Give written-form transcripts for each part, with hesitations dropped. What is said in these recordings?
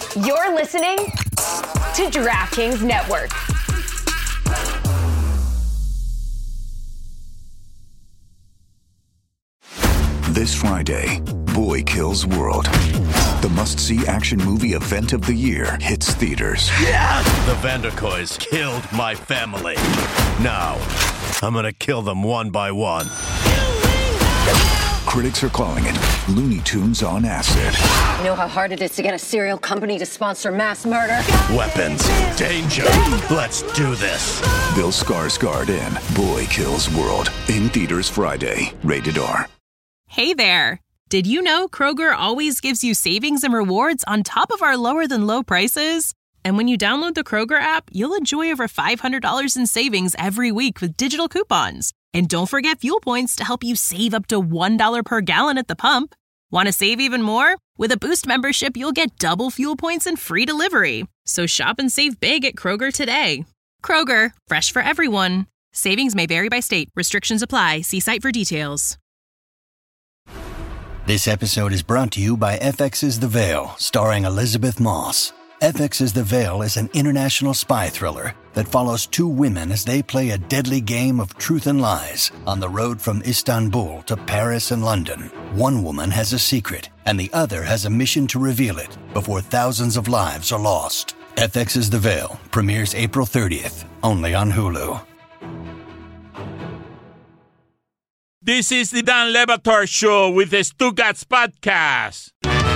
You're listening to DraftKings Network. This Friday, Boy Kills World. The must-see action movie event of the year hits theaters. Yeah! The Vanderkoys killed my family. Now, I'm gonna kill them one by one. Critics are calling it Looney Tunes on acid. You know how hard it is to get a cereal company to sponsor mass murder? Weapons, danger, let's do this. Bill Skarsgård in Boy Kills World. In theaters Friday. Rated R. Hey there. Did you know Kroger always gives you savings and rewards on top of our lower-than-low prices? And when you download the Kroger app, you'll enjoy over $500 in savings every week with digital coupons. And don't forget fuel points to help you save up to $1 per gallon at the pump. Want to save even more? With a Boost membership, you'll get double fuel points and free delivery. So shop and save big at Kroger today. Kroger, fresh for everyone. Savings may vary by state. Restrictions apply. See site for details. This episode is brought to you by FX's The Veil, starring Elizabeth Moss. FX's The Veil is an international spy thriller that follows two women as they play a deadly game of truth and lies on the road from Istanbul to Paris and London. One woman has a secret, and the other has a mission to reveal it before thousands of lives are lost. FX's The Veil premieres April 30th, only on Hulu. This is the Dan Le Batard Show with the Stugats Podcast.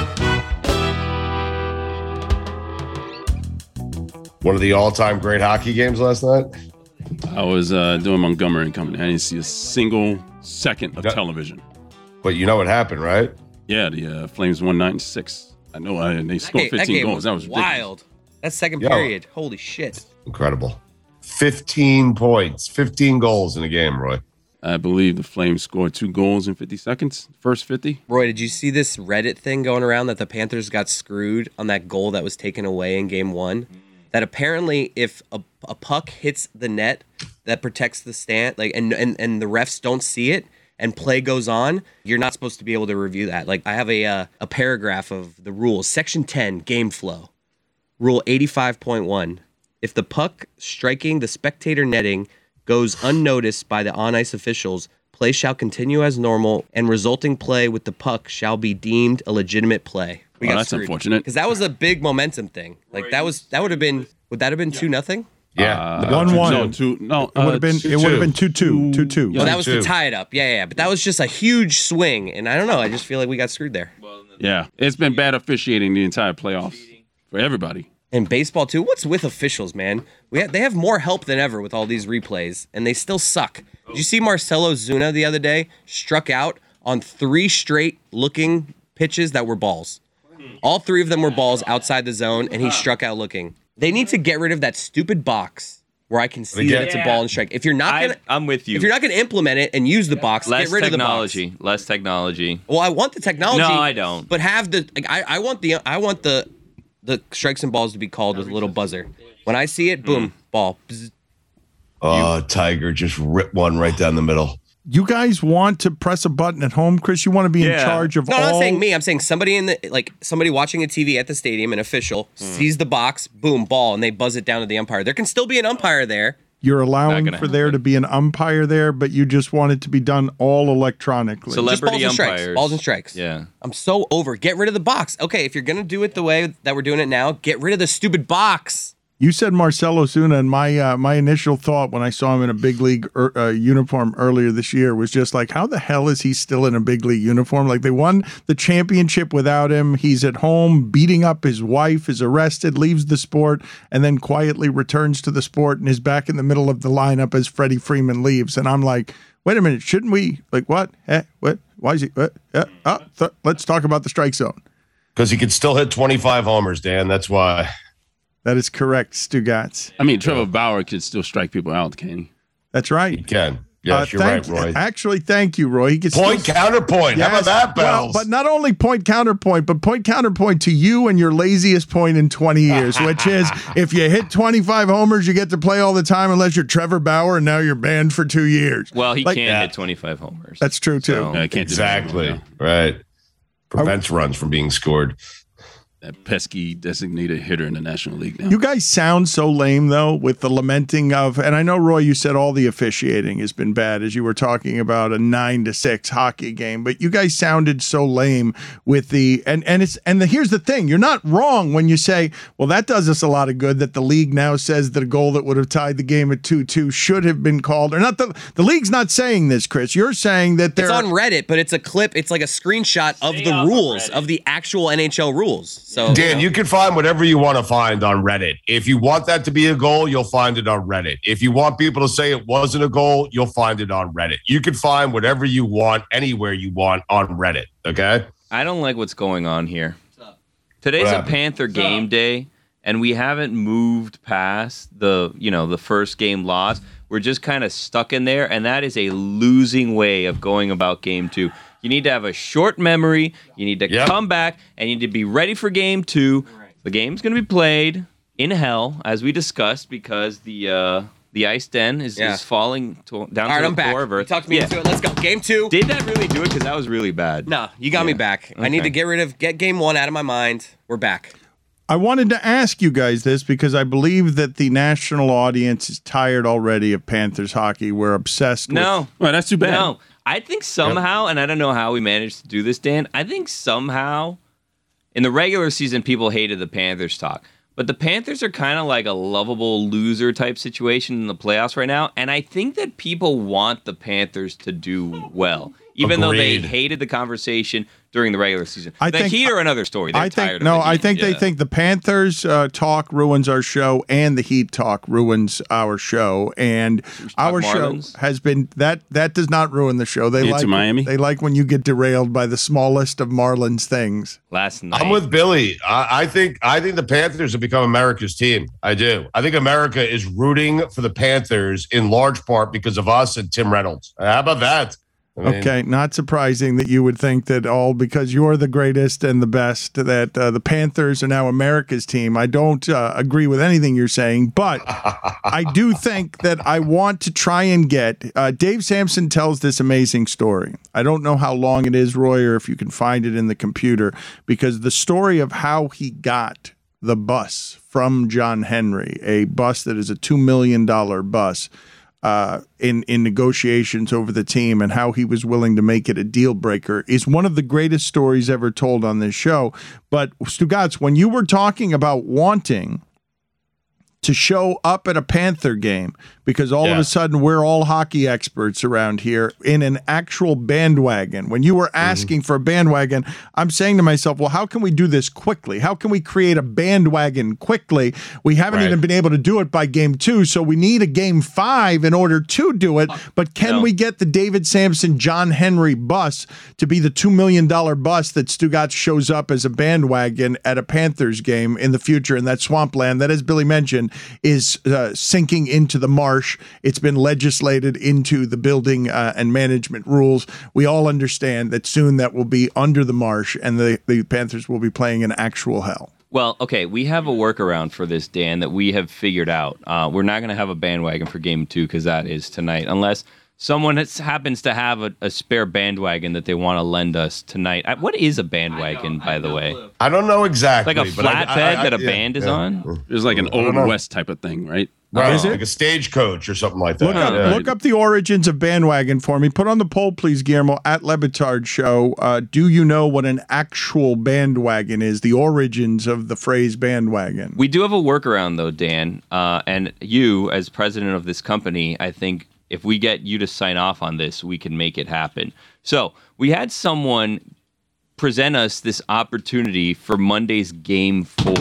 One of the all-time great hockey games last night? I was doing Montgomery and Company. I didn't see a single second of television. But you know what happened, right? Yeah, the Flames won 9-6. I know they scored 15 goals. That was wild. ridiculous. That second period. Holy shit. Incredible. 15 points, 15 goals in a game, Roy. I believe the Flames scored 2 goals in 50 seconds, first 50. Roy, did you see this Reddit thing going around that the Panthers got screwed on that goal that was taken away in game 1? That apparently if a puck hits the net that protects the stand, like and the refs don't see it and play goes on, you're not supposed to be able to review that. Like I have a paragraph of the rules, Section 10, game flow, Rule 85.1. If the puck striking the spectator netting goes unnoticed by the on-ice officials, play shall continue as normal, and resulting play with the puck shall be deemed a legitimate play. That's unfortunate. Because that was a big momentum thing. Like would that have been 2-0? Yeah. 1-1. No, it would have been 2-2. 2-2. Well, that was to tie it up. Yeah. But that was just a huge swing, and I don't know. I just feel like we got screwed there. Yeah, it's been bad officiating the entire playoffs for everybody. And baseball too. What's with officials, man? They have more help than ever with all these replays, and they still suck. Did you see Marcelo Zuna the other day struck out on 3 straight looking pitches that were balls? All 3 of them were balls outside the zone, and he struck out looking. They need to get rid of that stupid box where I can see that it's a ball and strike. If you're not gonna, I'm with you. If you're not gonna implement it and use the box, Less get rid technology. of the box. Less technology. Well, I want the technology. No, I don't. But have the I want the strikes and balls to be called with a little buzzer. When I see it, boom, ball. Bzz. Oh, Tiger just ripped one right down the middle. You guys want to press a button at home, Chris? You want to be in charge of all... No, I'm not saying me. I'm saying somebody somebody watching a TV at the stadium, an official, sees the box, boom, ball, and they buzz it down to the umpire. There can still be an umpire there. You're allowing for there to be an umpire there, but you just want it to be done all electronically. Celebrity just umpires. Balls and strikes. Yeah. I'm so over. Get rid of the box. Okay, if you're going to do it the way that we're doing it now, get rid of the stupid box. You said Marcelo Zuna, and my initial thought when I saw him in a big league uniform earlier this year was just like, how the hell is he still in a big league uniform? Like, they won the championship without him. He's at home beating up his wife, is arrested, leaves the sport, and then quietly returns to the sport and is back in the middle of the lineup as Freddie Freeman leaves. And I'm like, wait a minute, shouldn't we? Like, what? What? Why is he? What? Let's talk about the strike zone. Because he could still hit 25 homers, Dan. That's why. That is correct, Stugats. I mean, Trevor Bauer could still strike people out, can he? That's right. He can. Yes, you're right, Roy. Actually, thank you, Roy. He gets counterpoint. Yes. How about that, Bells? Well, but not only point counterpoint, but point counterpoint to you and your laziest point in 20 years, which is if you hit 25 homers, you get to play all the time unless you're Trevor Bauer, and now you're banned for 2 years. Well, he can't hit 25 homers. That's true, too. So, I can't exactly. Right. Prevents runs from being scored. that pesky designated hitter in the National League now. You guys sound so lame, though, with the lamenting of, and I know, Roy, you said all the officiating has been bad as you were talking about a 9-6 hockey game, but you guys sounded so lame with the, here's the thing, you're not wrong when you say, well, that does us a lot of good that the league now says that a goal that would have tied the game at 2-2 should have been called, or not. The league's not saying this, Chris. You're saying that it's on Reddit, but it's a clip. It's like a screenshot of the rules, of the actual NHL rules. So, Dan, you can find whatever you want to find on Reddit. If you want that to be a goal, you'll find it on Reddit. If you want people to say it wasn't a goal, you'll find it on Reddit. You can find whatever you want anywhere you want on Reddit, okay? I don't like what's going on here. Today's a Panther game day, and we haven't moved past the first game loss. We're just kind of stuck in there, and that is a losing way of going about game 2. You need to have a short memory. You need to come back, and you need to be ready for game 2. The game's going to be played in hell, as we discussed, because the ice den is falling down to the floor of Earth. Talk me into it. Let's go. Game 2. Did that really do it? Because that was really bad. No, you got me back. Okay. I need to get game 1 out of my mind. We're back. I wanted to ask you guys this because I believe that the national audience is tired already of Panthers hockey. We're obsessed with... No. Well, that's too bad. No. I think somehow, and I don't know how we managed to do this, Dan, I think somehow in the regular season people hated the Panthers talk. But the Panthers are kind of like a lovable loser type situation in the playoffs right now. And I think that people want the Panthers to do well, even though they hated the conversation during the regular season. The Heat are another story. They're tired of it. I think they think the Panthers talk ruins our show and the Heat talk ruins our show. And our show has been that does not ruin the show. They like Miami. They like when you get derailed by the smallest of Marlins things. Last night. I'm with Billy. I think the Panthers have become America's team. I do. I think America is rooting for the Panthers in large part because of us and Tim Reynolds. How about that? Okay, not surprising that you would think that all because you're the greatest and the best, that the Panthers are now America's team. I don't agree with anything you're saying, but I do think that I want to try and get Dave Sampson tells this amazing story. I don't know how long it is, Roy, or if you can find it in the computer, because the story of how he got the bus from John Henry, a bus that is a $2 million bus, in negotiations over the team, and how he was willing to make it a deal breaker is one of the greatest stories ever told on this show. But Stugotz, when you were talking about wanting to show up at a Panther game, because all of a sudden we're all hockey experts around here in an actual bandwagon. When you were asking for a bandwagon, I'm saying to myself, well, how can we do this quickly? How can we create a bandwagon quickly? We haven't even been able to do it by game 2, so we need a game 5 in order to do it. But can we get the David Sampson, John Henry bus to be the $2 million bus that Stugotz shows up as a bandwagon at a Panthers game in the future in that swampland that, as Billy mentioned, is sinking into the marsh. It's been legislated into the building and management rules. We all understand that soon that will be under the marsh, and the Panthers will be playing in actual hell. Well, okay, we have a workaround for this, Dan, that we have figured out. We're not going to have a bandwagon for game 2 because that is tonight, unless someone happens to have a spare bandwagon that they want to lend us tonight. What is a bandwagon, by the way? I don't know exactly. Like a flatbed that a band is on? It's like an Old West type of thing, right? Right, is it? like a stagecoach or something like that. Look up the origins of bandwagon for me. Put on the poll, please, Guillermo, at Le Batard Show. Do you know what an actual bandwagon is? The origins of the phrase bandwagon. We do have a workaround, though, Dan. And you, as president of this company, I think if we get you to sign off on this, we can make it happen. So we had someone present us this opportunity for Monday's Game 4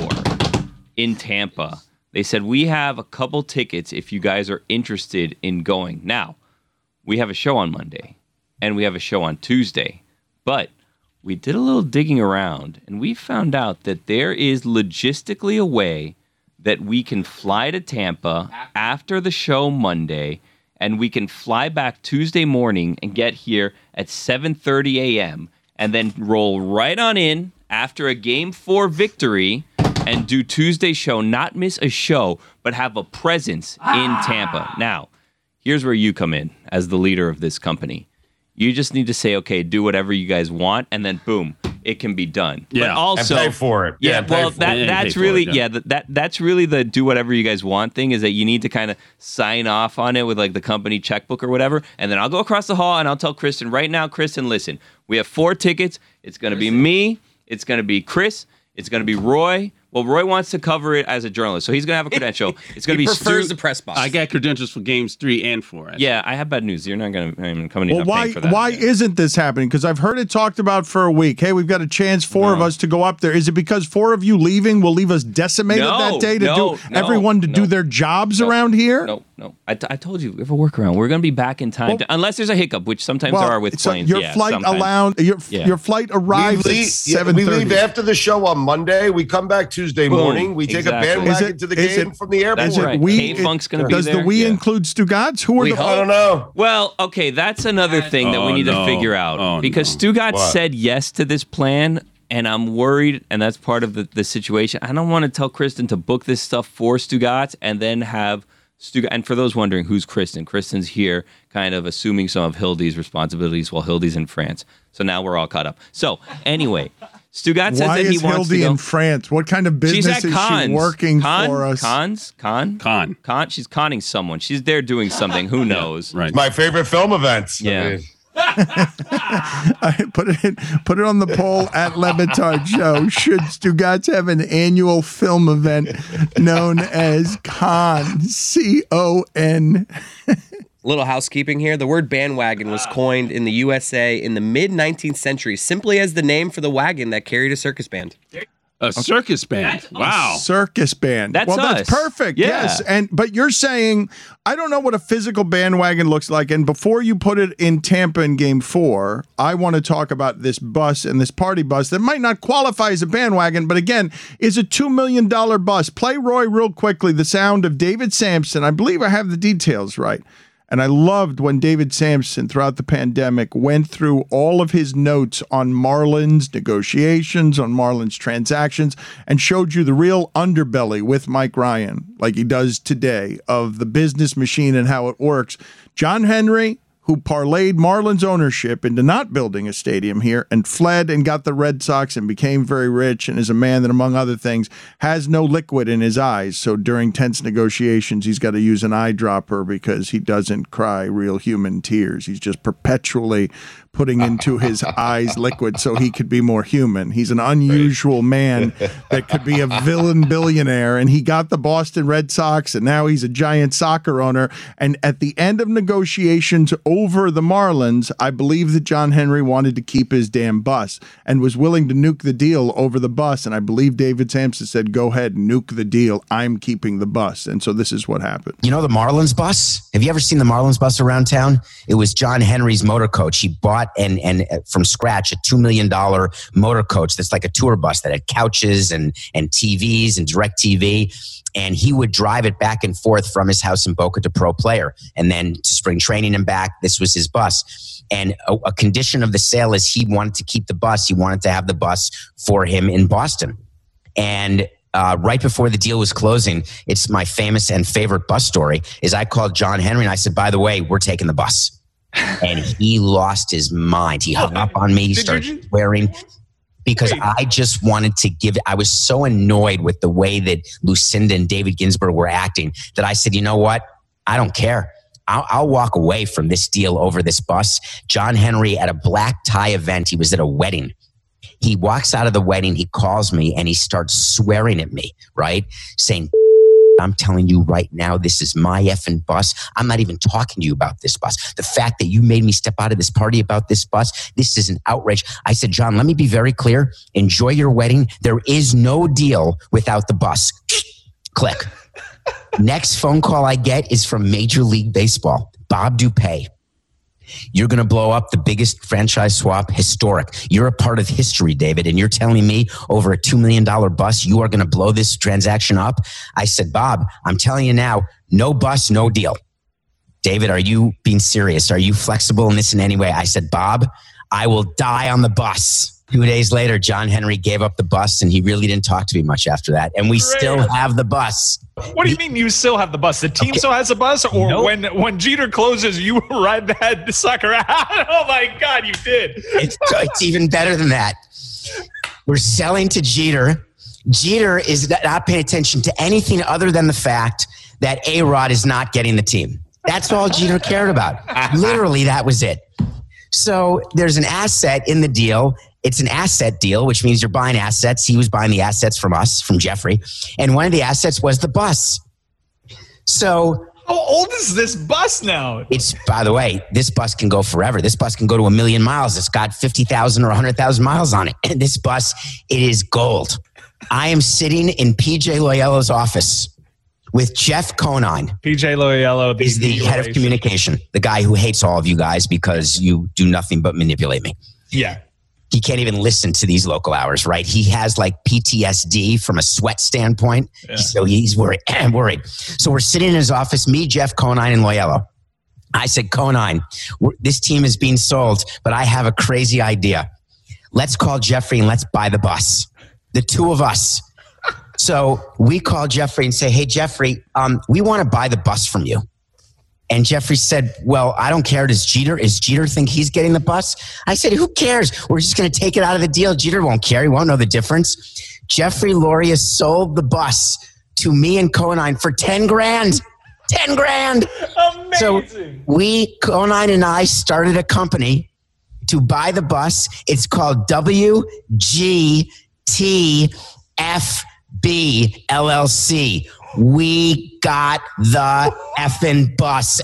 in Tampa. They said, we have a couple tickets if you guys are interested in going. Now, we have a show on Monday, and we have a show on Tuesday. But we did a little digging around, and we found out that there is logistically a way that we can fly to Tampa after the show Monday, and we can fly back Tuesday morning and get here at 7:30 a.m., and then roll right on in after a Game 4 victory and do Tuesday's show, not miss a show, but have a presence in Tampa. Now, here's where you come in as the leader of this company. You just need to say, okay, do whatever you guys want, and then boom, it can be done. Yeah, but also and pay for it. Yeah, well, that's really that's really the do whatever you guys want thing. Is that you need to kind of sign off on it with like the company checkbook or whatever, and then I'll go across the hall and I'll tell Kristen right now. Kristen, listen, we have 4 tickets. It's going to be me. It's going to be Chris. It's going to be Roy. Well, Roy wants to cover it as a journalist, so he's going to have a credential. It's going to be prefers the press box. I got credentials for games 3 and 4. Actually. Yeah, I have bad news. You're not going to come in. Well, why isn't this happening? Because I've heard it talked about for a week. Hey, we've got a chance, 4 of us to go up there. Is it because 4 of you leaving will leave us decimated that day to do their jobs around here? No. I told you we have a workaround. We're going to be back in time, unless there's a hiccup, which sometimes there are with planes. Your flight your flight arrives at 7:30. We leave after the show on Monday. We come back Tuesday morning. We take a bandwagon to the game from the airport. That's right. K-Funk's going to be there. Does the we include Stugotz? Who are I don't know. Well, okay, that's another thing that we need to figure out. Because Stugotz said yes to this plan, and I'm worried, and that's part of the situation. I don't want to tell Kristen to book this stuff for Stugotz and then have Stugotz. And for those wondering, who's Kristen? Kristen's here kind of assuming some of Hildy's responsibilities while Hildy's in France. So now we're all caught up. So anyway, Stugotz says that he wants to go. Why is Hildy in France? What kind of business is she working for us? Con. She's conning someone. She's there doing something. Who knows? Right. My favorite film events. Yeah. Put it on the poll at Le Batard Show. Should Stugotz have an annual film event known as Con? C-O-N. Little housekeeping here. The word bandwagon was coined in the USA in the mid-19th century simply as the name for the wagon that carried a circus band. A circus band. Wow. Circus band. That's That's perfect. Yeah. Yes. But you're saying, I don't know what a physical bandwagon looks like. And before you put it in Tampa in game 4, I want to talk about this bus and this party bus that might not qualify as a bandwagon, but again, is a $2 million bus. Play Roy real quickly, the sound of David Sampson. I believe I have the details right. And I loved when David Sampson, throughout the pandemic, went through all of his notes on Marlins negotiations, on Marlins transactions, and showed you the real underbelly with Mike Ryan, like he does today, of the business machine and how it works. John Henry, who parlayed Marlins ownership into not building a stadium here and fled and got the Red Sox and became very rich and is a man that, among other things, has no liquid in his eyes. So during tense negotiations, he's got to use an eyedropper because he doesn't cry real human tears. He's just perpetually putting into his eyes liquid so he could be more human. He's an unusual man that could be a villain billionaire, and he got the Boston Red Sox, and now he's a giant soccer owner. And at the end of negotiations over the Marlins, I believe that John Henry wanted to keep his damn bus and was willing to nuke the deal over the bus. And I believe David Sampson said, go ahead, nuke the deal. I'm keeping the bus. And so this is what happened. You know the Marlins bus? Have you ever seen the Marlins bus around town? It was John Henry's motor coach. He bought and from scratch a $2 million motor coach that's like a tour bus that had couches and TVs and DirecTV. And he would drive it back and forth from his house in Boca to Pro Player and then to spring training and back. This was his bus. And a condition of the sale is he wanted to keep the bus. He wanted to have the bus for him in Boston. And right before the deal was closing, it's my famous and favorite bus story, is I called John Henry and I said, by the way, we're taking the bus. And he lost his mind. He hung up on me. He started swearing because I just wanted to give. I was so annoyed with the way that Lucinda and David Ginsburg were acting that I said, you know what? I don't care. I'll walk away from this deal over this bus. John Henry at a black tie event. He was at a wedding. He walks out of the wedding. He calls me and he starts swearing at me, right? Saying, I'm telling you right now, this is my effing bus. I'm not even talking to you about this bus. The fact that you made me step out of this party about this bus, this is an outrage. I said, John, let me be very clear. Enjoy your wedding. There is no deal without the bus. Click. Next phone call I get is from Major League Baseball. Bob Dupay. You're going to blow up the biggest franchise swap historic. You're a part of history, David, and you're telling me over a $2 million bus, you are going to blow this transaction up? I said, Bob, I'm telling you now, no bus, no deal. David, are you being serious? Are you flexible in this in any way? I said, Bob, I will die on the bus. 2 days later, John Henry gave up the bus, and he really didn't talk to me much after that. And we still have the bus. What do you mean you still have the bus? The team still has a bus? Or Nope. when Jeter closes, you ride that sucker out? Oh, my God, you did. It's even better than that. We're selling to Jeter. Jeter is not paying attention to anything other than the fact that A-Rod is not getting the team. That's all Jeter cared about. Literally, that was it. So there's an asset in the deal. It's an asset deal, which means you're buying assets. He was buying the assets from us, from Jeffrey. And one of the assets was the bus. So how old is this bus now? It's, by the way, this bus can go forever. This bus can go to 1 million miles. It's got 50,000 or 100,000 miles on it. And this bus, it is gold. I am sitting in PJ Loyello's office with Jeff Conine. PJ Loyello is the head of communication, the guy who hates all of you guys because you do nothing but manipulate me. Yeah. He can't even listen to these local hours, right? He has like PTSD from a sweat standpoint. Yeah. So he's worried. So we're sitting in his office, me, Jeff Conine, and Loyello. I said, Conine, this team is being sold, but I have a crazy idea. Let's call Jeffrey and let's buy the bus. The two of us. So we call Jeffrey and say, hey, Jeffrey, we want to buy the bus from you. And Jeffrey said, well, I don't care. Does Jeter think he's getting the bus? I said, who cares? We're just going to take it out of the deal. Jeter won't care. He won't know the difference. Jeffrey Loria sold the bus to me and Conine for 10 grand. 10 grand. Amazing. So Conine and I started a company to buy the bus. It's called WGTFB LLC. We got the effing bus,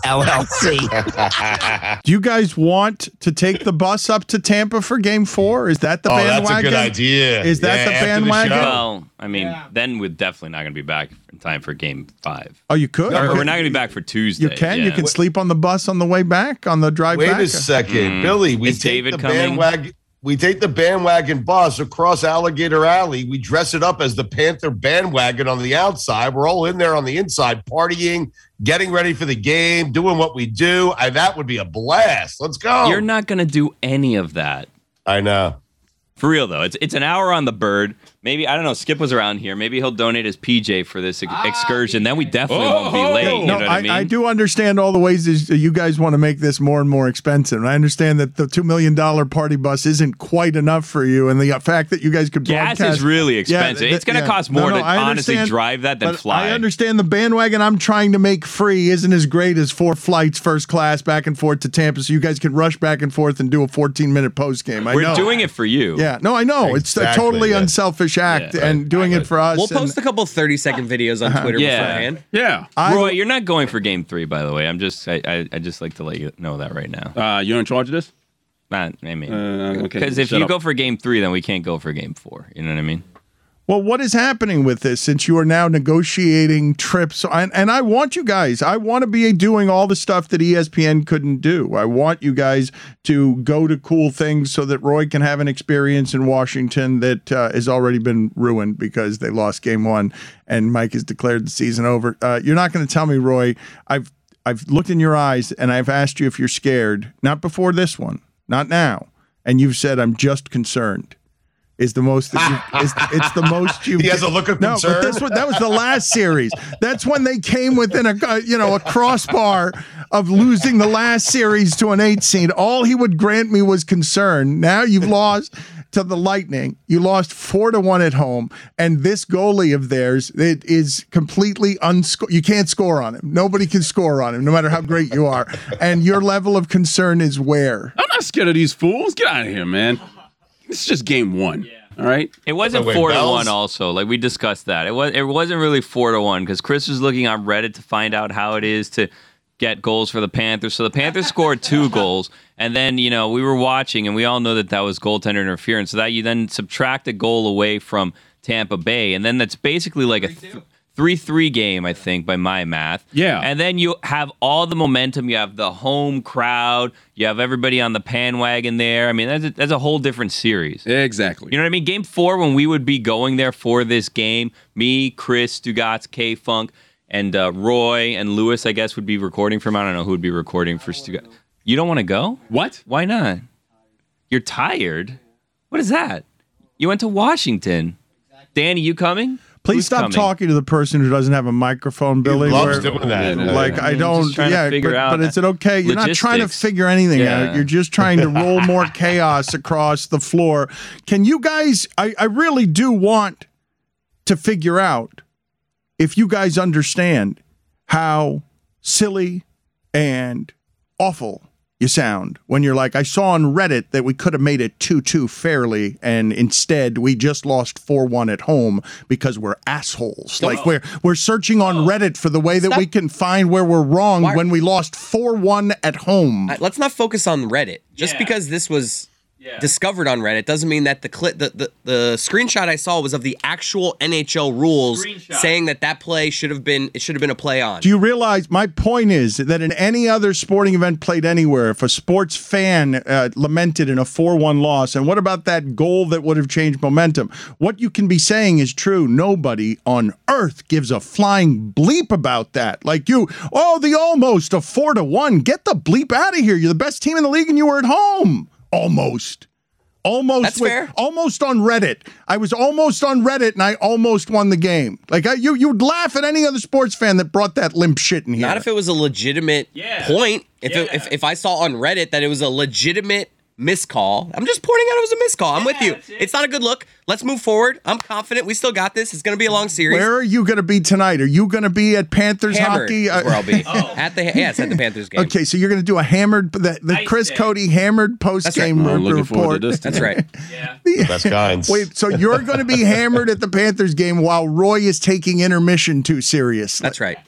LLC. Do you guys want to take the bus up to Tampa for Game 4? Is that the bandwagon? That's a good idea. Is that the bandwagon? Well, I mean, then we're definitely not going to be back in time for Game 5. Oh, you could? Or we're not going to be back for Tuesday. You can? Yeah. You can sleep on the bus on the way back, on the drive back? Wait a second. Billy, we take the bandwagon. We take the bandwagon bus across Alligator Alley. We dress it up as the Panther bandwagon on the outside. We're all in there on the inside, partying, getting ready for the game, doing what we do. That would be a blast. Let's go. You're not going to do any of that. I know. For real, though. It's an hour on the bird. Maybe, I don't know, Skip was around here. Maybe he'll donate his PJ for this excursion. Then we definitely won't be late. You know what I mean? I do understand all the ways that you guys want to make this more and more expensive. And I understand that the $2 million party bus isn't quite enough for you. And the fact that you guys could broadcast. Gas is really expensive. It's going to cost more to honestly drive that than fly. I understand the bandwagon I'm trying to make free isn't as great as 4 flights first class back and forth to Tampa, so you guys can rush back and forth and do a 14-minute post game. We're doing it for you. Yeah, no, I know. Exactly, it's a totally unselfish act, and doing it for us. We'll post a couple 30-second videos on Twitter beforehand. Yeah. Roy, you're not going for Game 3, by the way. I just like to let you know that right now. You're in charge of this? I mean, because if you go for Game 3, then we can't go for Game 4. You know what I mean? Well, what is happening with this since you are now negotiating trips? And I want you guys, I want to be doing all the stuff that ESPN couldn't do. I want you guys to go to cool things so that Roy can have an experience in Washington that has already been ruined because they lost Game 1 and Mike has declared the season over. You're not going to tell me, Roy, I've looked in your eyes and I've asked you if you're scared, not before this one, not now. And you've said, I'm just concerned. Is the most it's the most you. He has a look of concern. No, but that was the last series. That's when they came within a crossbar of losing the last series to an 8 seed. All he would grant me was concern. Now you've lost to the Lightning. You lost 4-1 at home, and this goalie of theirs, it is completely you can't score on him. Nobody can score on him, no matter how great you are. And your level of concern is where? I'm not scared of these fools. Get out of here, man. It's just Game 1. Yeah. All right. It wasn't 4-1. Also, like we discussed that. It wasn't really 4-1 because Chris was looking on Reddit to find out how it is to get goals for the Panthers. So the Panthers scored 2 goals, and then we were watching, and we all know that was goaltender interference. So that you then subtract a goal away from Tampa Bay, and then that's basically like a 3-3 game, I think, by my math. Yeah. And then you have all the momentum. You have the home crowd. You have everybody on the bandwagon there. I mean, that's a whole different series. Exactly. You know what I mean? Game 4, when we would be going there for this game, me, Chris, Stugotz, K-Funk, and Roy and Lewis, I guess, would be recording from. I don't know who would be recording for Stugotz. You don't want to go? What? Why not? You're tired. What is that? You went to Washington. Danny, you coming? Please Who's stop coming? talking to the person who doesn't have a microphone, Billy. loves doing that. Like, I I'm don't, just trying to figure out but it's an okay. You're not trying to logistics. figure anything Yeah. out. You're just trying to roll more chaos across the floor. Can you guys, I really do want to figure out if you guys understand how silly and awful you sound when you're like, I saw on Reddit that we could have made it 2-2 fairly, and instead we just lost 4-1 at home because we're assholes. Like we're searching on Reddit for the way that we can find where we're wrong when we lost 4-1 at home. Let's not focus on Reddit. Just because this was discovered on Reddit doesn't mean that the screenshot I saw was of the actual NHL rules saying that play should have been a play on. Do you realize my point is that in any other sporting event played anywhere, if a sports fan lamented in a 4-1 loss, and what about that goal that would have changed momentum? What you can be saying is true. Nobody on earth gives a flying bleep about that. Like the almost a 4-1. Get the bleep out of here. You're the best team in the league and you were at home. Almost. That's fair. Almost on Reddit. I was almost on Reddit and I almost won the game. Like you'd laugh at any other sports fan that brought that limp shit in here. Not if it was a legitimate point. If I saw on Reddit that it was a legitimate miscall, I'm just pointing out it was a miscall. I'm with you. It's not a good look. Let's move forward. I'm confident we still got this. It's going to be a long series. Where are you going to be tonight? Are you going to be at Panthers Hammered hockey? is where I'll be. At the Panthers game. Okay, so you're going to do a hammered, the Chris Cody hammered post game report. That's right. Best kinds. Wait, so you're going to be hammered at the Panthers game while Roy is taking intermission too seriously. That's right.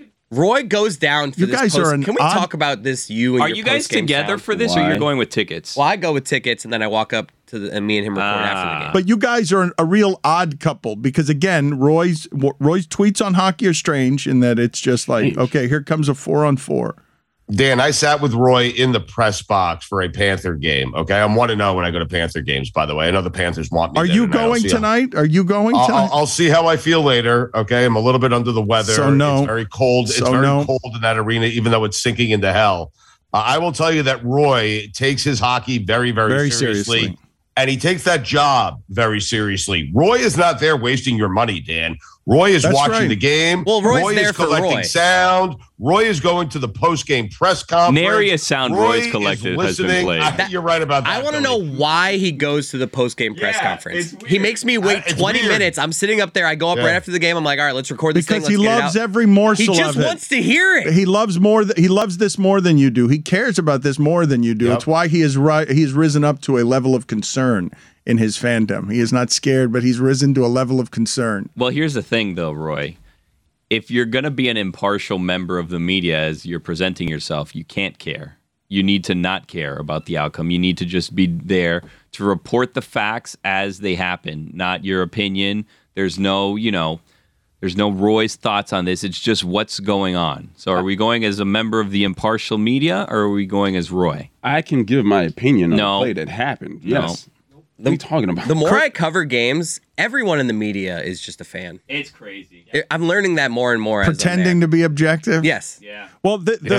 Roy goes down for You this guys post. are an Can we odd- talk about this? You and Are your you guys post-game together sound? for this, or you're going with tickets? Well, I go with tickets, and then I walk up to and me and him record after the game. But you guys are a real odd couple because, again, Roy's tweets on hockey are strange in that it's just like, okay, here comes a 4-on-4. Dan, I sat with Roy in the press box for a Panther game. Okay, I'm 1-0 when I go to Panther games, by the way. I know the Panthers want me. Are you going tonight? Are you going tonight? I'll see how I feel later. Okay, I'm a little bit under the weather. So no. It's very cold. It's very cold in that arena, even though it's sinking into hell. I will tell you that Roy takes his hockey very, very seriously. And he takes that job very seriously. Roy is not there wasting your money, Dan. Roy is watching the game. Well, Roy is collecting sound. Roy is going to the post-game press conference. Nary a sound Roy's collected has been played. I think you're right about that. I want to know why he goes to the post-game press conference. He makes me wait 20 minutes. I'm sitting up there. I go up right after the game. I'm like, all right, let's record this because thing. he loves every morsel of it. He just wants to hear it. He loves he loves this more than you do. He cares about this more than you do. It's why he has risen up to a level of concern in his fandom. He is not scared, but he's risen to a level of concern. Well, here's the thing, though, Roy. If you're going to be an impartial member of the media as you're presenting yourself, you can't care. You need to not care about the outcome. You need to just be there to report the facts as they happen, not your opinion. There's no, there's no Roy's thoughts on this. It's just what's going on. So are we going as a member of the impartial media, or are we going as Roy? I can give my opinion on the play that happened. Yes. What are you talking about? The more I cover games, everyone in the media is just a fan. It's crazy. I'm learning that more and more. Pretending to be objective? Yes. Yeah. Well,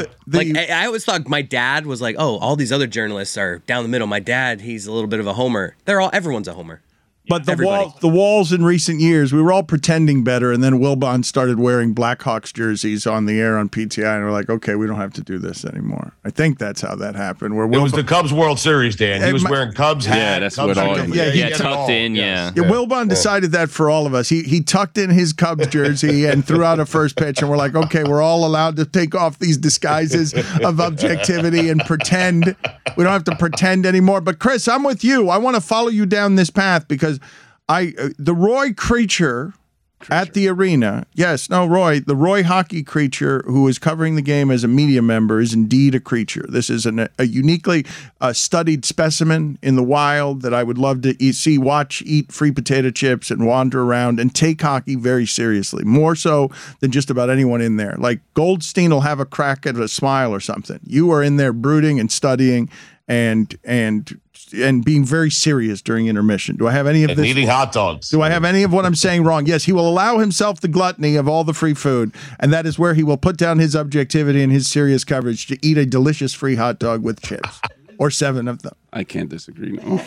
I always thought my dad was like, oh, all these other journalists are down the middle. My dad, he's a little bit of a homer. Everyone's a homer. But the walls in recent years, we were all pretending better, and then Wilbon started wearing Blackhawks jerseys on the air on PTI, and we're like, okay, we don't have to do this anymore. I think that's how that happened. Where it was the Cubs World Series, Dan. He was wearing Cubs hat. Yeah, that's what all. Tucked in. Yeah. Wilbon decided that for all of us. He tucked in his Cubs jersey and threw out a first pitch, and we're like, okay, we're all allowed to take off these disguises of objectivity and pretend. We don't have to pretend anymore. But Chris, I'm with you. I want to follow you down this path because the Roy creature at the arena. Yes, no, Roy, the Roy hockey creature who is covering the game as a media member is indeed a creature. This is a uniquely studied specimen in the wild that I would love to eat free potato chips and wander around and take hockey very seriously, more so than just about anyone in there. Like Goldstein will have a crack at a smile or something. You are in there brooding and studying and being very serious during intermission. Do I have any of this? Eating hot dogs. Do I have any of what I'm saying wrong? Yes, he will allow himself the gluttony of all the free food, and that is where he will put down his objectivity and his serious coverage to eat a delicious free hot dog with chips. Or 7 of them. I can't disagree. No.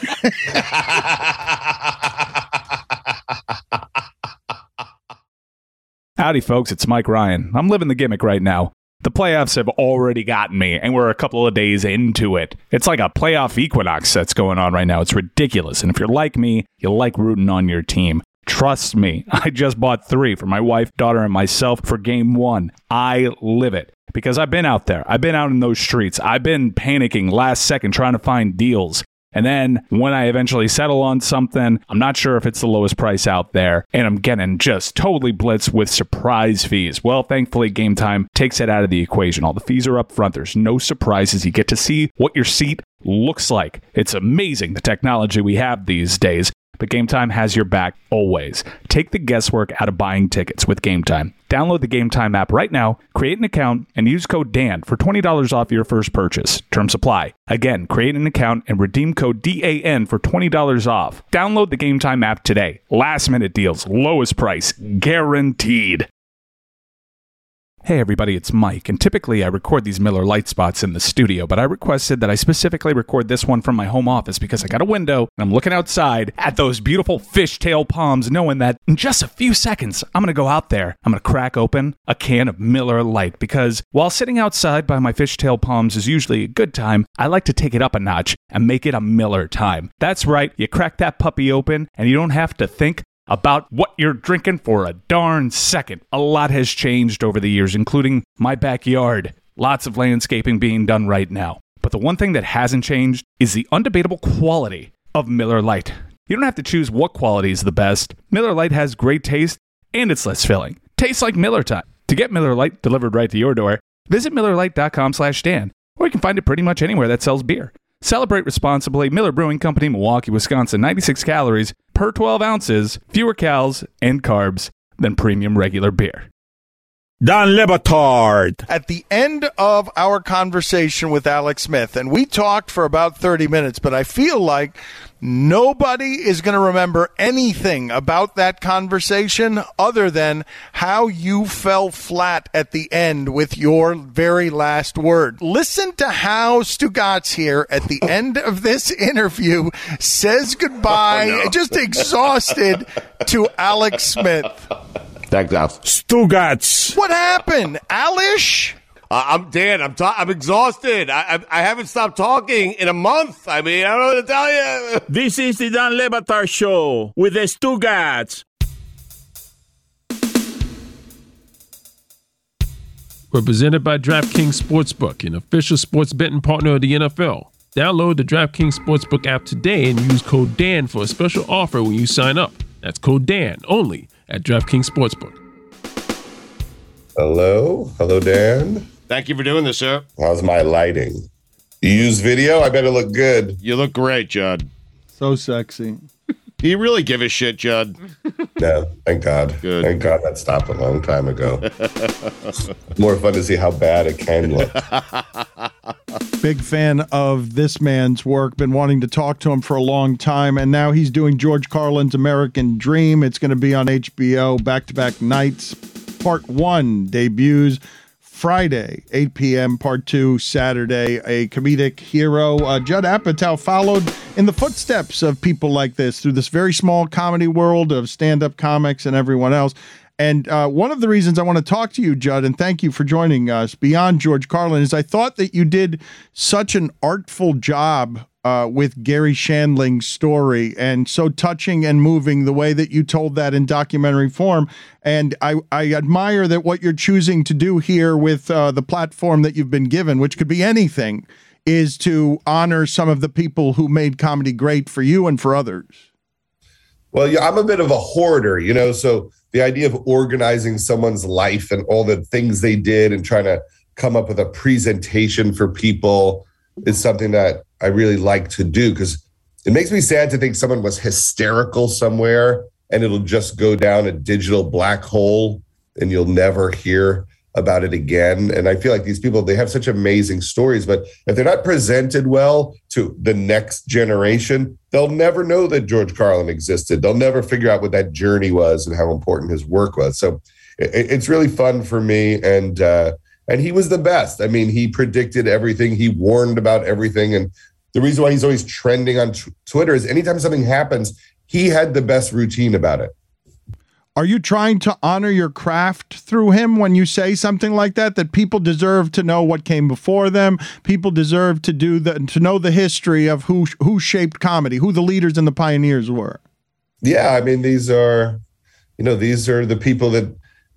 Howdy, folks. It's Mike Ryan. I'm living the gimmick right now. The playoffs have already gotten me, and we're a couple of days into it. It's like a playoff equinox that's going on right now. It's ridiculous. And if you're like me, you like rooting on your team. Trust me, I just bought 3 for my wife, daughter, and myself for game 1. I live it because I've been out there. I've been out in those streets. I've been panicking last second trying to find deals. And then when I eventually settle on something, I'm not sure if it's the lowest price out there, and I'm getting just totally blitzed with surprise fees. Well, thankfully, Game Time takes it out of the equation. All the fees are up front. There's no surprises. You get to see what your seat looks like. It's amazing, the technology we have these days. But Game Time has your back always. Take the guesswork out of buying tickets with Game Time. Download the Game Time app right now, create an account, and use code DAN for $20 off your first purchase. Terms apply. Again, create an account and redeem code DAN for $20 off. Download the Game Time app today. Last minute deals, lowest price, guaranteed. Hey everybody, it's Mike, and typically I record these Miller Lite spots in the studio, but I requested that I specifically record this one from my home office because I got a window and I'm looking outside at those beautiful fishtail palms, knowing that in just a few seconds I'm going to go out there, I'm going to crack open a can of Miller Lite, because while sitting outside by my fishtail palms is usually a good time, I like to take it up a notch and make it a Miller time. That's right, you crack that puppy open and you don't have to think about what you're drinking for a darn second. A lot has changed over the years, including my backyard. Lots of landscaping being done right now. But the one thing that hasn't changed is the undebatable quality of Miller Lite. You don't have to choose what quality is the best. Miller Lite has great taste, and it's less filling. Tastes like Miller time. To get Miller Lite delivered right to your door, visit MillerLite.com/Dan, or you can find it pretty much anywhere that sells beer. Celebrate responsibly. Miller Brewing Company, Milwaukee, Wisconsin. 96 calories per 12 ounces, fewer calories and carbs than premium regular beer. Don Le Batard. At the end of our conversation with Alex Smith, and we talked for about 30 minutes, but I feel like nobody is going to remember anything about that conversation other than how you fell flat at the end with your very last word. Listen to how Stugotz here at the end of this interview says goodbye, just exhausted, to Alex Smith. Thanks, Alex. Stugotz. What happened, Alish? I'm Dan. I'm exhausted. I haven't stopped talking in a month. I mean, I don't know what to tell you. This is the Dan Le Batard Show with the Stugotz. We're presented by DraftKings Sportsbook, an official sports betting partner of the NFL. Download the DraftKings Sportsbook app today and use code DAN for a special offer when you sign up. That's code DAN only at DraftKings Sportsbook. Hello, Dan. Thank you for doing this, sir. How's my lighting? You use video? I better look good. You look great, Judd. So sexy. Do you really give a shit, Judd? No, thank God. Good. Thank God that stopped a long time ago. More fun to see how bad it can look. Big fan of this man's work. Been wanting to talk to him for a long time, and now he's doing George Carlin's American Dream. It's going to be on HBO back-to-back nights. Part 1 debuts Friday, 8 p.m. Part 2 Saturday. A comedic hero. Judd Apatow followed in the footsteps of people like this through this very small comedy world of stand-up comics and everyone else. And one of the reasons I want to talk to you, Judd, and thank you for joining us, beyond George Carlin, is I thought that you did such an artful job with Gary Shandling's story, and so touching and moving the way that you told that in documentary form. And I admire that what you're choosing to do here with the platform that you've been given, which could be anything, is to honor some of the people who made comedy great for you and for others. Well, yeah, I'm a bit of a hoarder, so the idea of organizing someone's life and all the things they did and trying to come up with a presentation for people is something that I really like to do, because it makes me sad to think someone was hysterical somewhere and it'll just go down a digital black hole and you'll never hear about it again. And I feel like these people, they have such amazing stories, but if they're not presented well to the next generation, they'll never know that George Carlin existed. They'll never figure out what that journey was and how important his work was. So it's really fun for me. And he was the best. I mean, he predicted everything. He warned about everything. And the reason why he's always trending on Twitter is anytime something happens, he had the best routine about it. Are you trying to honor your craft through him when you say something like that? That people deserve to know what came before them. People deserve to know the history of who shaped comedy, who the leaders and the pioneers were. Yeah, I mean, these are the people that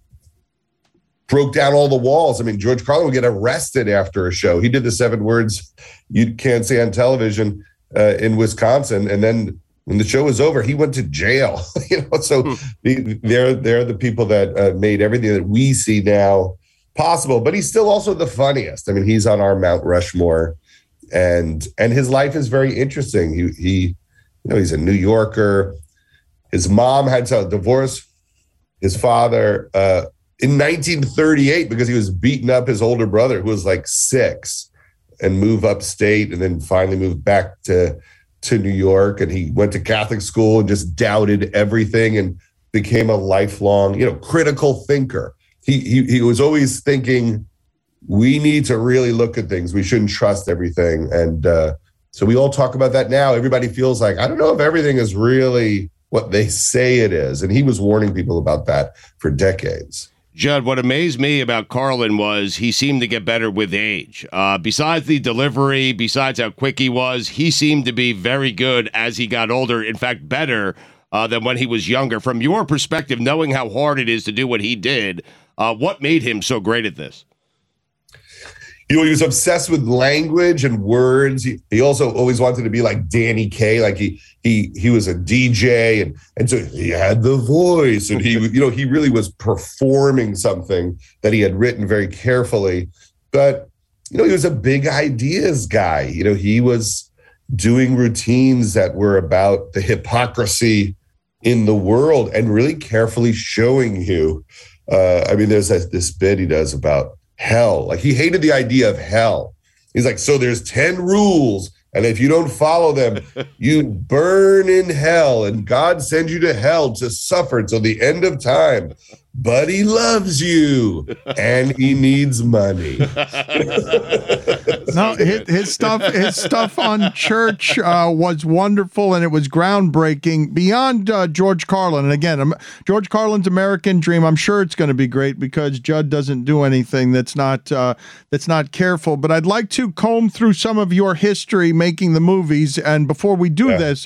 broke down all the walls. I mean, George Carlin would get arrested after a show. He did the 7 words you can't say on television in Wisconsin, and then when the show was over, he went to jail. So they're the people that made everything that we see now possible. But he's still also the funniest. I mean, he's on our Mount Rushmore, and his life is very interesting. He's a New Yorker. His mom had to divorce his father in 1938 because he was beating up his older brother, who was like 6, and move upstate, and then finally moved back to New York. And he went to Catholic school and just doubted everything and became a lifelong, critical thinker. He was always thinking, we need to really look at things. We shouldn't trust everything. And so we all talk about that now. Everybody feels like, I don't know if everything is really what they say it is. And he was warning people about that for decades. Judd, what amazed me about Carlin was he seemed to get better with age. Besides the delivery, besides how quick he was, he seemed to be very good as he got older. In fact, better than when he was younger. From your perspective, knowing how hard it is to do what he did, what made him so great at this? He was obsessed with language and words. He also always wanted to be like Danny Kaye. Like he was a DJ, and so he had the voice, and he really was performing something that he had written very carefully. But he was a big ideas guy. He was doing routines that were about the hypocrisy in the world and really carefully showing you. There's this bit he does about hell. Like, he hated the idea of hell. He's like, so there's 10 rules, and if you don't follow them, you burn in hell, and God sends you to hell to suffer till the end of time. But he loves you, and he needs money. No, his stuff on church was wonderful, and it was groundbreaking beyond George Carlin. And again, George Carlin's American Dream, I'm sure it's going to be great because Judd doesn't do anything that's not careful. But I'd like to comb through some of your history making the movies. And before we do this,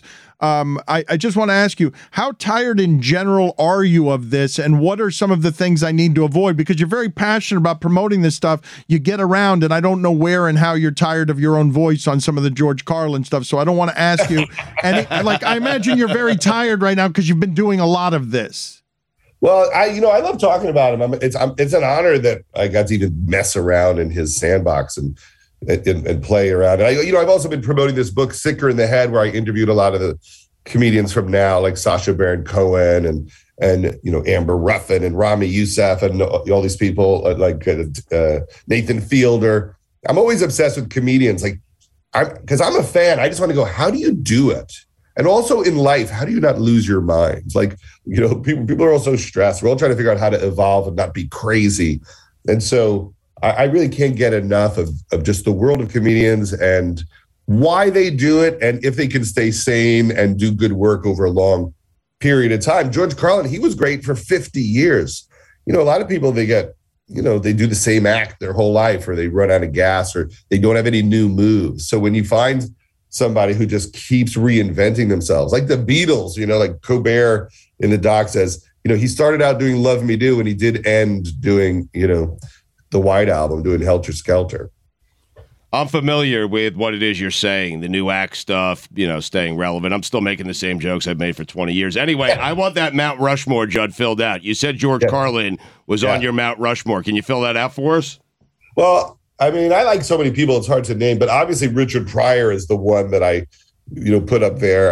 I just want to ask you, how tired in general are you of this, and what are some of the things I need to avoid? Because you're very passionate about promoting this stuff. You get around, and I don't know where and how you're tired of your own voice on some of the George Carlin stuff, so I don't want to ask you. And I imagine you're very tired right now because you've been doing a lot of this. Well, I love talking about him. It's an honor that I got to even mess around in his sandbox and play around. And I've also been promoting this book, Sicker in the Head, where I interviewed a lot of the comedians from now, like Sacha Baron Cohen and Amber Ruffin and Rami Youssef and all these people like Nathan Fielder. I'm always obsessed with comedians, because I'm a fan. I just want to go, how do you do it? And also in life, how do you not lose your mind? People are all so stressed. We're all trying to figure out how to evolve and not be crazy. And so I really can't get enough of just the world of comedians and why they do it, and if they can stay sane and do good work over a long period of time. George Carlin, he was great for 50 years. A lot of people, they get, they do the same act their whole life, or they run out of gas, or they don't have any new moves. So when you find somebody who just keeps reinventing themselves, like the Beatles, like Colbert in the doc says, he started out doing Love Me Do, and he did end doing, the White Album, doing Helter Skelter. I'm familiar with what it is you're saying, the new act stuff, staying relevant. I'm still making the same jokes I've made for 20 years. Anyway, I want that Mount Rushmore, Judd, filled out. You said George Carlin was on your Mount Rushmore. Can you fill that out for us? Well, I like so many people, it's hard to name, but obviously Richard Pryor is the one that I, put up there.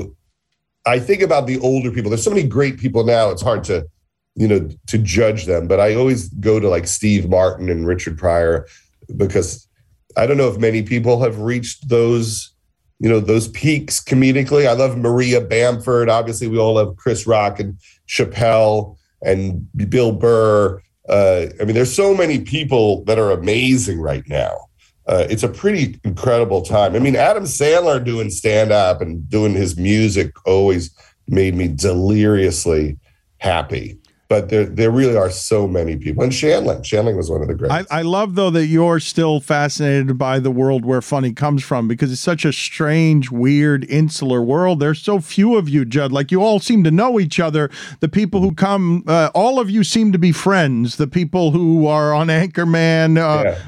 I think about the older people. There's so many great people now, it's hard to judge them. But I always go to like Steve Martin and Richard Pryor, because I don't know if many people have reached those peaks comedically. I love Maria Bamford. Obviously, we all love Chris Rock and Chappelle and Bill Burr. There's so many people that are amazing right now. it's a pretty incredible time. I mean, Adam Sandler doing stand-up and doing his music always made me deliriously happy. But there really are so many people. And Shandling was one of the greats. I love, though, that you're still fascinated by the world where funny comes from, because it's such a strange, weird, insular world. There's so few of you, Judd. Like, you all seem to know each other. The people who come, all of you seem to be friends. The people who are on Anchorman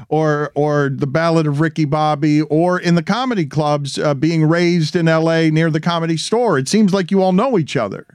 or The Ballad of Ricky Bobby or in the comedy clubs being raised in L.A. near the Comedy Store. It seems like you all know each other.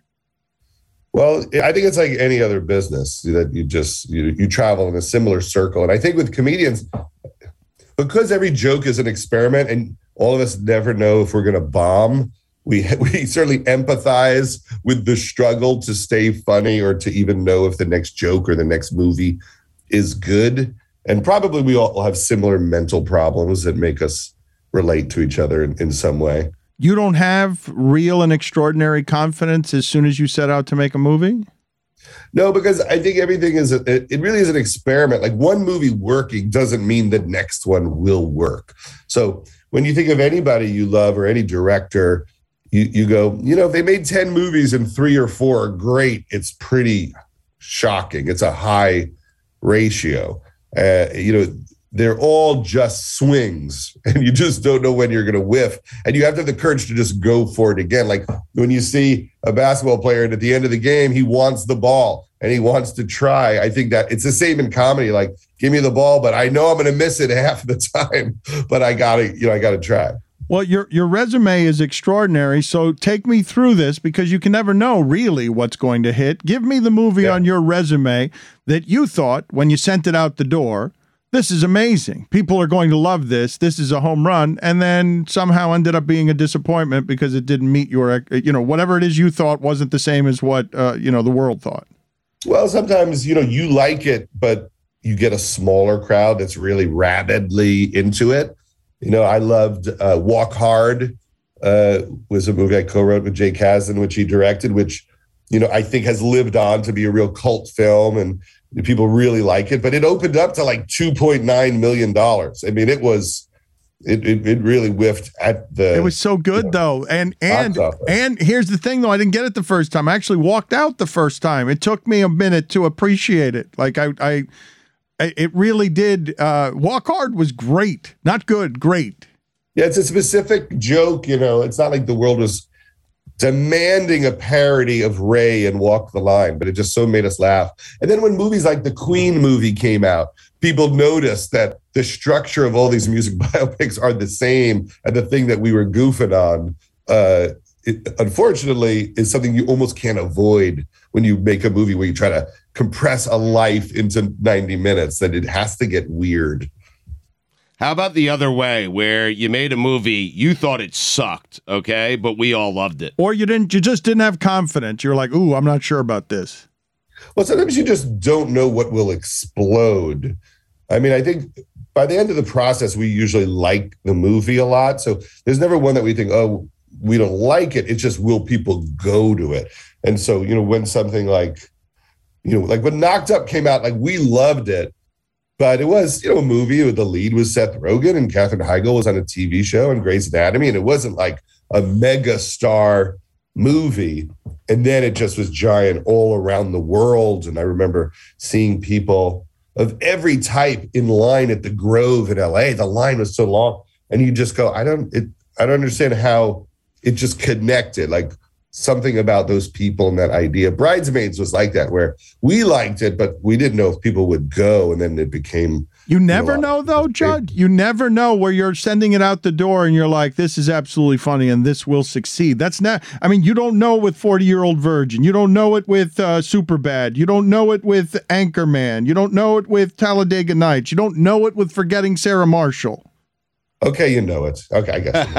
Well, I think it's like any other business that you travel in a similar circle. And I think with comedians, because every joke is an experiment and all of us never know if we're going to bomb, we certainly empathize with the struggle to stay funny or to even know if the next joke or the next movie is good. And probably we all have similar mental problems that make us relate to each other in some way. You don't have real and extraordinary confidence as soon as you set out to make a movie? No, because I think everything it really is an experiment. Like, one movie working doesn't mean the next one will work. So when you think of anybody you love or any director, you go, if they made 10 movies and 3 or 4 are great, it's pretty shocking. It's a high ratio. They're all just swings, and you just don't know when you're going to whiff. And you have to have the courage to just go for it again. Like when you see a basketball player and at the end of the game, he wants the ball and he wants to try. I think that it's the same in comedy. Like, give me the ball, but I know I'm going to miss it half the time, but I gotta try. Well, your resume is extraordinary. So take me through this, because you can never know really what's going to hit. Give me the movie on your resume that you thought when you sent it out the door, this is amazing. People are going to love this. This is a home run. And then somehow ended up being a disappointment because it didn't meet your, whatever it is you thought wasn't the same as what, the world thought. Well, sometimes, you like it, but you get a smaller crowd that's really rabidly into it. I loved Walk Hard, was a movie I co-wrote with Jay Kasdan, which he directed, which, I think has lived on to be a real cult film, and people really like it, but it opened up to like $2.9 million. I mean, it really whiffed at the. It was so good though, and here's the thing though, I didn't get it the first time. I actually walked out the first time. It took me a minute to appreciate it. Like it really did. Walk Hard was great, not good, great. Yeah, it's a specific joke. It's not like the world was demanding a parody of Ray and Walk the Line, but it just so made us laugh. And then when movies like the Queen movie came out, people noticed that the structure of all these music biopics are the same, and the thing that we were goofing on, unfortunately, is something you almost can't avoid when you make a movie where you try to compress a life into 90 minutes, that it has to get weird. How about the other way, where you made a movie, you thought it sucked, okay, but we all loved it? Or you just didn't have confidence. You're like, ooh, I'm not sure about this. Well, sometimes you just don't know what will explode. I mean, I think by the end of the process, we usually like the movie a lot. So there's never one that we think, oh, we don't like it. It's just, will people go to it? And so, when something like when Knocked Up came out, like, we loved it. But it was, a movie with the lead was Seth Rogen, and Katherine Heigl was on a TV show and Grey's Anatomy. And it wasn't like a mega star movie. And then it just was giant all around the world. And I remember seeing people of every type in line at the Grove in LA. The line was so long. And you just go, I don't understand how it just connected. Like, something about those people and that idea. Bridesmaids was like that, where we liked it, but we didn't know if people would go, and then it became. You never know, though, Judd. You never know, where you're sending it out the door and you're like, this is absolutely funny and this will succeed. That's not. I mean, you don't know with 40-Year-Old Virgin. You don't know it with Superbad. You don't know it with Anchorman. You don't know it with Talladega Nights. You don't know it with Forgetting Sarah Marshall. Okay, you know it. Okay, I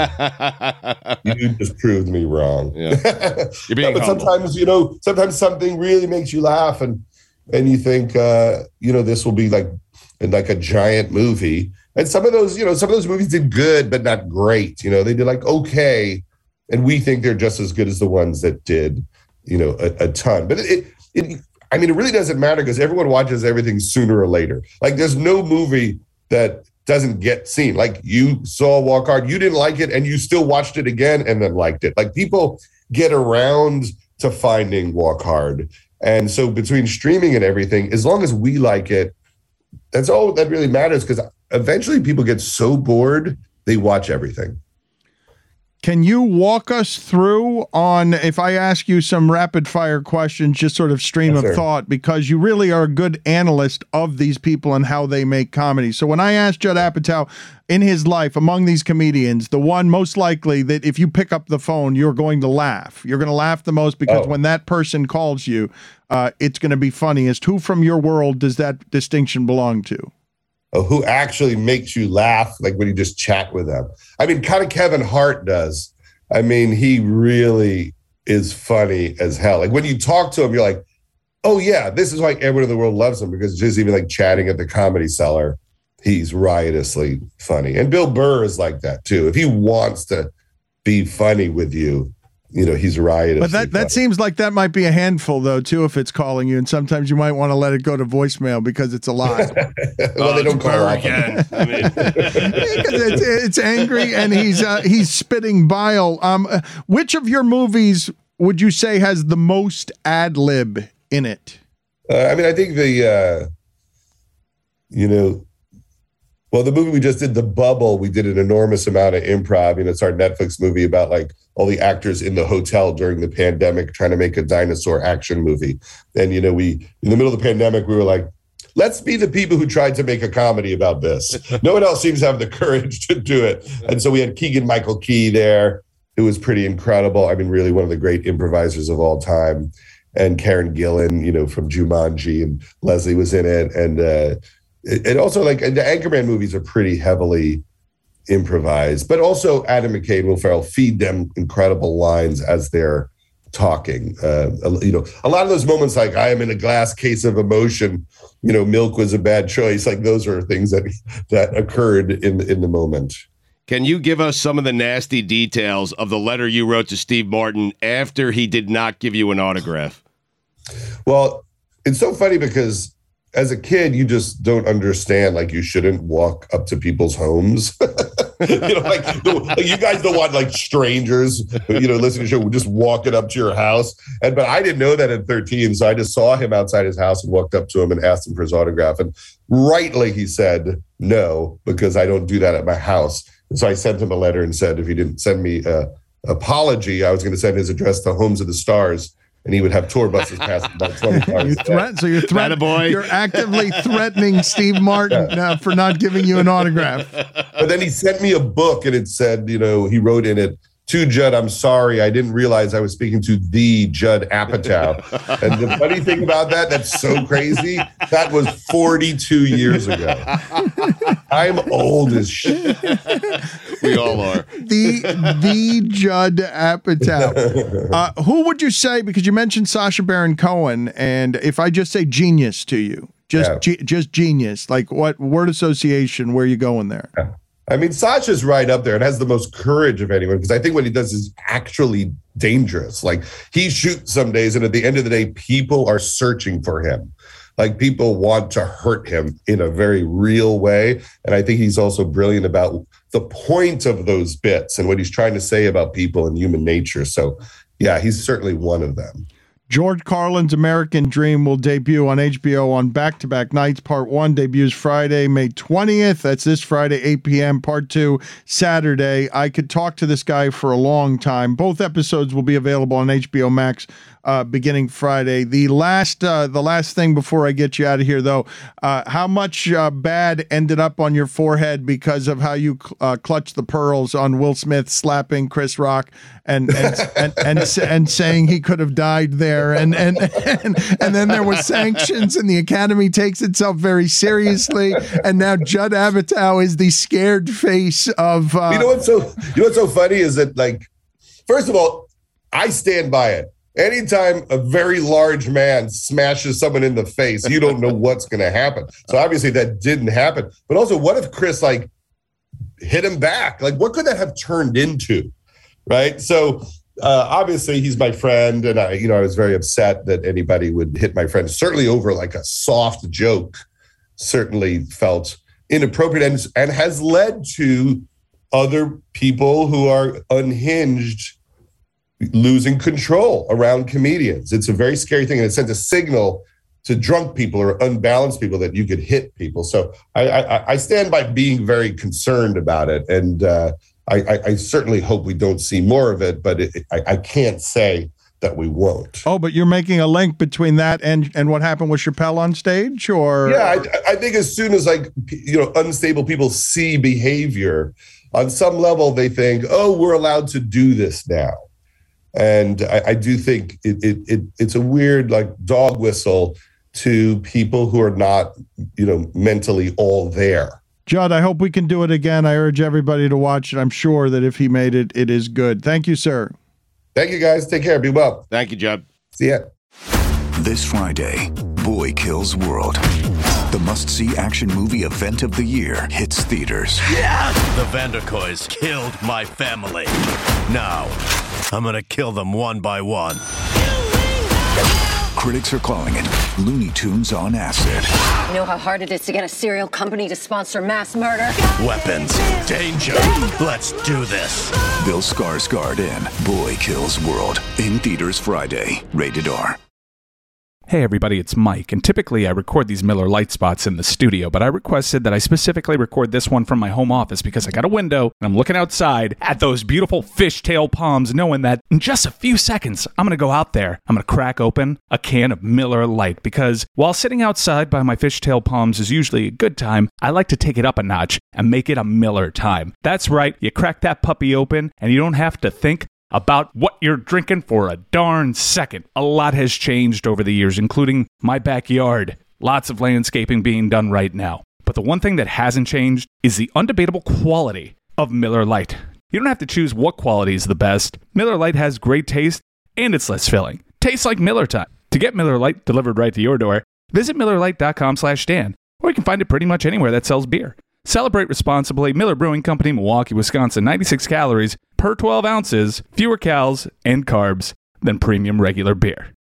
guess you just proved me wrong. Yeah. You're being but sometimes, sometimes something really makes you laugh, and you think, this will be like a giant movie. And some of those movies did good, but not great. They did like okay, and we think they're just as good as the ones that did, a ton. But it really doesn't matter, because everyone watches everything sooner or later. Like, there's no movie that doesn't get seen. Like, you saw Walk Hard, you didn't like it, and you still watched it again and then liked it. Like, people get around to finding Walk Hard. And so between streaming and everything, as long as we like it, that's all that really matters, because eventually people get so bored, they watch everything. Can you walk us through on, if I ask you some rapid fire questions, just sort of stream of thought, because you really are a good analyst of these people and how they make comedy. So when I asked Judd Apatow in his life, among these comedians, the one most likely that if you pick up the phone, you're going to laugh. You're going to laugh the most because when that person calls you, it's going to be funniest. Who from your world does that distinction belong to? Who actually makes you laugh, like when you just chat with them. I mean, kind of Kevin Hart does. I mean, he really is funny as hell. Like, when you talk to him, you're like, oh yeah, this is why everyone in the world loves him, because just even like chatting at the Comedy Cellar, he's riotously funny. And Bill Burr is like that too. If he wants to be funny with you, you know, he's riotous. But that seems like that might be a handful, though, too, if it's calling you. And sometimes you might want to let it go to voicemail because it's a lot. Well, they don't call again. I mean, it's angry and he's spitting bile. Which of your movies would you say has the most ad lib in it? I mean, I think the movie we just did, The Bubble, we did an enormous amount of improv. You know, it's our Netflix movie about like all the actors in the hotel during the pandemic trying to make a dinosaur action movie. And, you know, in the middle of the pandemic, we were like, let's be the people who tried to make a comedy about this. No one else seems to have the courage to do it. And so we had Keegan-Michael Key there, who was pretty incredible. I mean, really one of the great improvisers of all time. And Karen Gillan, you know, from Jumanji, and Leslie was in it. And also, like, the Anchorman movies are pretty heavily improvised, but also Adam McKay and Will Ferrell feed them incredible lines as they're talking. You know, a lot of those moments, like, I am in a glass case of emotion, you know, milk was a bad choice. Like, those are things that occurred in the moment. Can you give us some of the nasty details of the letter you wrote to Steve Martin after he did not give you an autograph? Well, it's so funny because as a kid, you just don't understand, like, you shouldn't walk up to people's homes. You know, like you guys don't want, like, strangers, you know, listening to the show, just walking up to your house. But I didn't know that at 13, so I just saw him outside his house and walked up to him and asked him for his autograph. And rightly, he said no, because I don't do that at my house. And so I sent him a letter and said if he didn't send me an apology, I was going to send his address to Homes of the Stars, and he would have tour buses pass about 20 cars. You're actively threatening Steve Martin for not giving you an autograph. But then he sent me a book, and it said, you know, he wrote in it, "To Judd, I'm sorry. I didn't realize I was speaking to the Judd Apatow." And the funny thing about that's so crazy. That was 42 years ago. I'm old as shit. We all are. The Judd Apatow. Who would you say, because you mentioned Sacha Baron Cohen, and if I just say genius to you, just genius, like what word association, where are you going there? Yeah. I mean, Sacha's right up there and has the most courage of anyone, because I think what he does is actually dangerous. Like, he shoots some days, and at the end of the day, people are searching for him. Like, people want to hurt him in a very real way. And I think he's also brilliant about the point of those bits and what he's trying to say about people and human nature. So, yeah, he's certainly one of them. George Carlin's American Dream will debut on HBO on back-to-back nights. Part 1 debuts Friday, May 20th. That's this Friday, 8 p.m. Part 2, Saturday. I could talk to this guy for a long time. Both episodes will be available on HBO Max beginning Friday. The last thing before I get you out of here, though, how much bad ended up on your forehead because of how you clutched the pearls on Will Smith slapping Chris Rock and saying he could have died there, and then there was sanctions, and the Academy takes itself very seriously, and now Judd Apatow is the scared face of. You know what's so funny is that, like, first of all, I stand by it. Anytime a very large man smashes someone in the face, you don't know what's going to happen. So obviously that didn't happen. But also, what if Chris, like, hit him back? Like, what could that have turned into? Right. So obviously he's my friend, and I was very upset that anybody would hit my friend, certainly over like a soft joke. Certainly felt inappropriate and has led to other people who are unhinged losing control around comedians. It's a very scary thing, and it sends a signal to drunk people or unbalanced people that you could hit people. So I stand by being very concerned about it, and I certainly hope we don't see more of it, but I can't say that we won't. Oh, but you're making a link between that and what happened with Chappelle on stage, or? Yeah, I think as soon as unstable people see behavior, on some level they think, oh, we're allowed to do this now. And I do think it's a weird dog whistle to people who are not, mentally all there. Judd, I hope we can do it again. I urge everybody to watch it. I'm sure that if he made it, it is good. Thank you, sir. Thank you, guys. Take care. Be well. Thank you, Judd. See ya. This Friday, Boy Kills World. The must-see action movie event of the year hits theaters. Yes! The Vanderkoys killed my family. Now, I'm gonna kill them one by one. Critics are calling it Looney Tunes on acid. You know how hard it is to get a serial company to sponsor mass murder? Weapons, danger. Let's do this. Bill Skarsgård in Boy Kills World. In theaters Friday. Rated R. Hey everybody, it's Mike, and typically I record these Miller Lite spots in the studio, but I requested that I specifically record this one from my home office because I got a window and I'm looking outside at those beautiful fishtail palms, knowing that in just a few seconds I'm going to go out there, I'm going to crack open a can of Miller Lite, because while sitting outside by my fishtail palms is usually a good time, I like to take it up a notch and make it a Miller time. That's right, you crack that puppy open and you don't have to think about what you're drinking for a darn second. A lot has changed over the years, including my backyard. Lots of landscaping being done right now. But the one thing that hasn't changed is the undebatable quality of Miller Lite. You don't have to choose what quality is the best. Miller Lite has great taste, and it's less filling. Tastes like Miller time. To get Miller Lite delivered right to your door, visit MillerLite.com/Dan, or you can find it pretty much anywhere that sells beer. Celebrate responsibly. Miller Brewing Company, Milwaukee, Wisconsin. 96 calories per 12 ounces, fewer calories and carbs than premium regular beer.